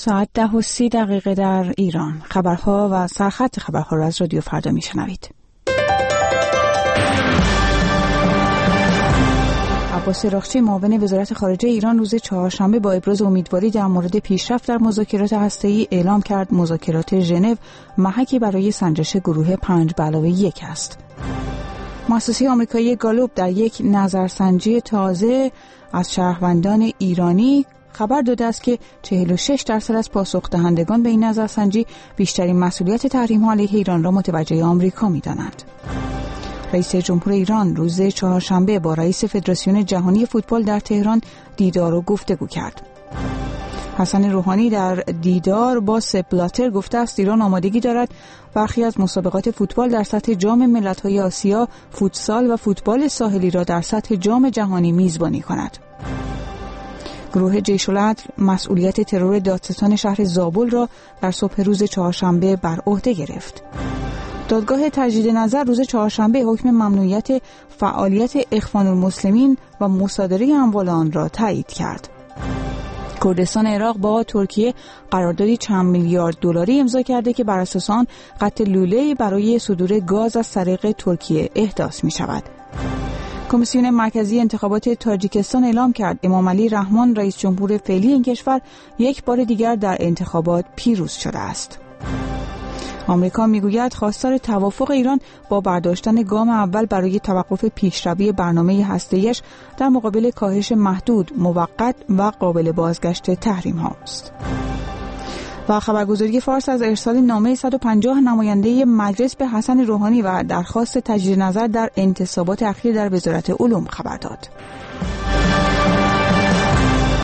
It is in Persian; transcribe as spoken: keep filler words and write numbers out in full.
ساعت ده و سی دقیقه در ایران. خبرها و سرخط خبرها را از رادیو فردا میشنوید. عباس راغچی معاون وزارت خارجه ایران روز چهارشنبه با ابراز امیدواری در مورد پیشرفت در مذاکرات هسته‌ای اعلام کرد مذاکرات ژنو محکی برای سنجش گروه پنج به علاوه یک است. مؤسسه آمریکایی گالوب در یک نظرسنجی تازه از شهروندان ایرانی خبر داده است که چهل و شش درصد از پاسخ دهندگان به این نظرسنجی بیشترین مسئولیت تحریم‌ها علیه ایران را متوجه آمریکا می‌دانند. رئیس جمهور ایران روز چهارشنبه با رئیس فدراسیون جهانی فوتبال در تهران دیدار و گفتگو کرد. حسن روحانی در دیدار با سپ بلاتر گفته است ایران آمادگی دارد برخی از مسابقات فوتبال در سطح جام ملت‌های آسیا، فوتسال و فوتبال ساحلی را در سطح جام جهانی میزبانی کند. گروه جیش العدل مسئولیت ترور دادستان شهر زابل را در صبح روز چهارشنبه بر عهده گرفت. دادگاه تجدید نظر روز چهارشنبه حکم ممنوعیت فعالیت اخوان المسلمین و مصادره اموال آن را تایید کرد. کردستان عراق با ترکیه قراردادی چند میلیارد دلاری امضا کرده که بر اساس آن خط لوله‌ای برای صدور گاز از طریق ترکیه احداث می شود. کمیسیون مرکزی انتخابات تاجیکستان اعلام کرد امام علی رحمان رئیس جمهور فعلی این کشور یک بار دیگر در انتخابات پیروز شده است. آمریکا میگوید خواستار توافق ایران با برداشتن گام اول برای توقف پیشروی برنامه هسته‌ایش در مقابل کاهش محدود، موقت و قابل بازگشت تحریم هاست. و خبرگزاری فارس از ارسال نامه صد و پنجاه نماینده مجلس به حسن روحانی و درخواست تجدید نظر در انتصابات اخیر در وزارت علوم خبر داد.